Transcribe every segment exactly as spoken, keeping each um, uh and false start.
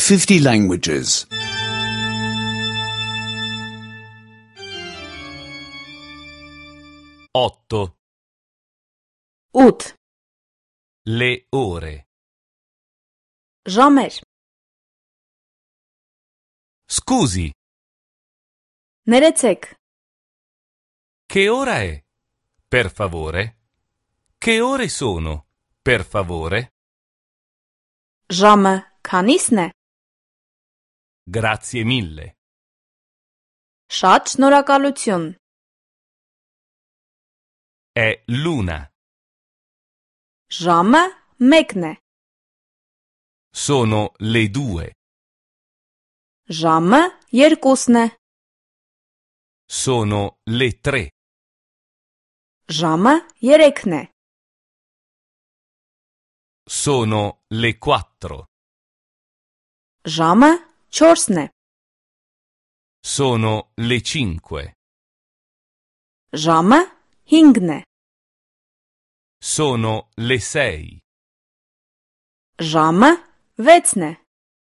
fifty languages. otto. ութ. Le ore. Ժամեր. Scusi, Ներեցեք. che ora è? Per favore? Che ore sono? Per favore? Ժամը քանիսն է? Grazie mille. Շատ շնորհակալություն. È l'una. Ժամը մեկն է. Sono le due. Ժամը երկուսն է. Sono le tre. Ժամը երեքն է. Sono le quattro. Ժամը չորսն է. Sono le cinque. Ժամը հինգն է. Sono le sei. Ժամը վեցն է.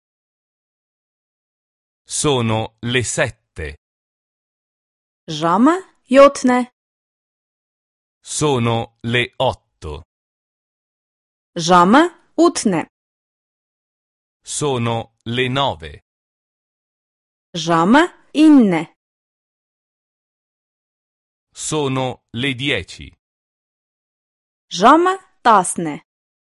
Sono le sette. Ժամը յոթն է. Sono le otto. Ժամը ութն է. Sono le nove. Ժամը ինն է. Sono le dieci. Ժամը տասն է.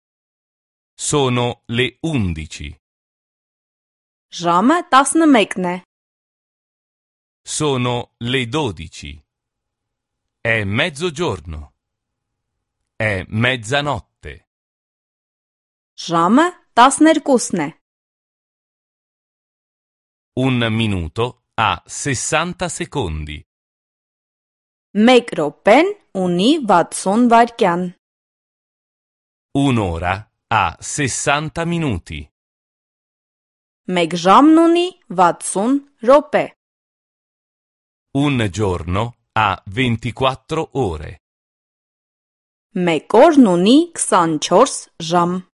Sono le undici. Ժամը տասնմեկն է. Sono le dodici. È mezzogiorno. È mezzanotte. Ժամը տասներկուսն է. Un minuto ha sessanta secondi. Մեկ րոպեն ունի վաթսուն վայրկյան. Un'ora ha sessanta minuti. Մեկ ժամն ունի վաթսուն րոպե. Un giorno ha ventiquattro ore. Մեկ օրն ունի քսանչորս ժամ.